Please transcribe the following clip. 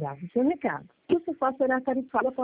grave o seu recado. O Sofá será tarifado